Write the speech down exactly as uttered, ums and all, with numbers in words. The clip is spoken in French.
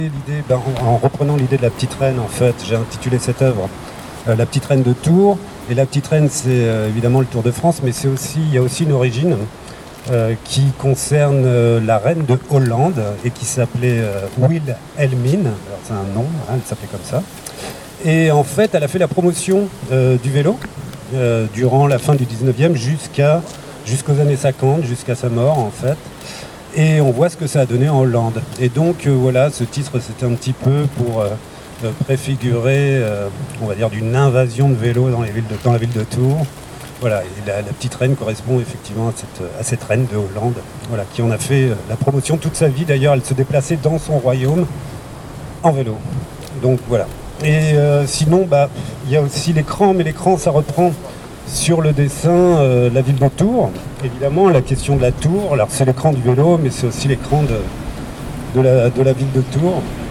L'idée, ben, en, en reprenant l'idée de la petite reine, en fait, j'ai intitulé cette œuvre euh, La petite reine de Tours. Et la petite reine, c'est euh, évidemment le Tour de France, mais c'est aussi, il y a aussi une origine euh, qui concerne euh, la reine de Hollande et qui s'appelait euh, Wilhelmine. Alors c'est un nom, hein, elle s'appelait comme ça. Et en fait, elle a fait la promotion euh, du vélo euh, durant la fin du dix-neuvième jusqu'à, jusqu'aux années cinquante, jusqu'à sa mort en fait. Et on voit ce que ça a donné en Hollande. Et donc euh, voilà, ce titre c'était un petit peu pour euh, euh, préfigurer, euh, on va dire, d'une invasion de vélos dans, les villes de, dans la ville de Tours. Voilà, et la, la petite reine correspond effectivement à cette, à cette reine de Hollande, voilà, qui en a fait euh, la promotion toute sa vie. D'ailleurs, elle se déplaçait dans son royaume en vélo. Donc voilà. Et euh, sinon, bah, il y a aussi l'écran, mais l'écran, ça reprend sur le dessin euh, la ville de Tours. Évidemment, la question de la tour, alors c'est l'écran du vélo, mais c'est aussi l'écran de, de, la, de la ville de Tours.